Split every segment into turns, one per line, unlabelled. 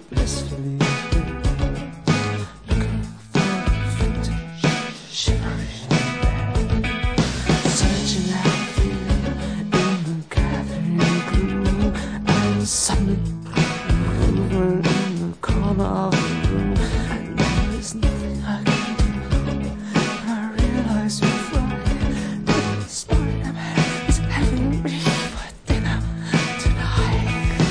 blissfully looking for vintage, shivering in bed, searching out fear in the gathering gloom, and suddenly moving in the corner of the room, and there is nothing I can do. And I realize you're flying. The Spider-Man is having me for dinner tonight.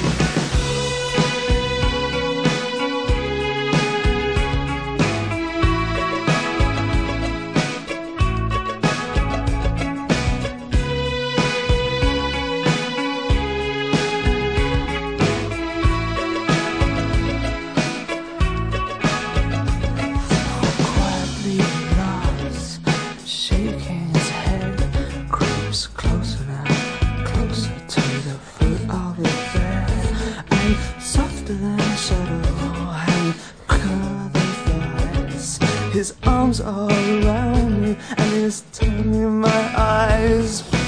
Quietly laughs, shaking his head, creeps closer now, closer to the foot of the bed, and softer than a shadow, and quicker than flies. His arms are around me, and he's turning my eyes.